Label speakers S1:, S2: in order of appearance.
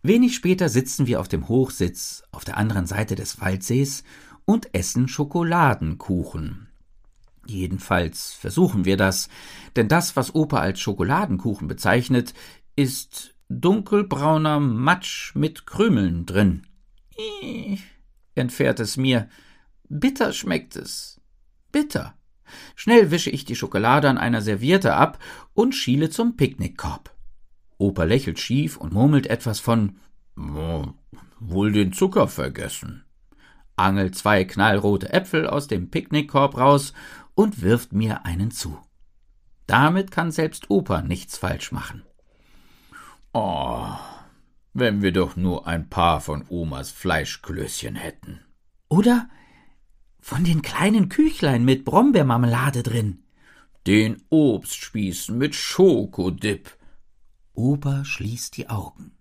S1: Wenig später sitzen wir auf dem Hochsitz auf der anderen Seite des Waldsees und essen Schokoladenkuchen. Jedenfalls versuchen wir das, denn das, was Opa als Schokoladenkuchen bezeichnet, ist dunkelbrauner Matsch mit Krümeln drin. Entfährt es mir. Bitter schmeckt es. Bitter. Schnell wische ich die Schokolade an einer Serviette ab und schiele zum Picknickkorb. Opa lächelt schief und murmelt etwas von »Wohl den Zucker vergessen«, angelt 2 knallrote Äpfel aus dem Picknickkorb raus und wirft mir einen zu. Damit kann selbst Opa nichts falsch machen. »Oh, wenn wir doch nur ein paar von Omas Fleischklößchen hätten.« »Oder von den kleinen Küchlein mit Brombeermarmelade drin.« »Den Obstspießen mit Schokodip.« Opa schließt die Augen.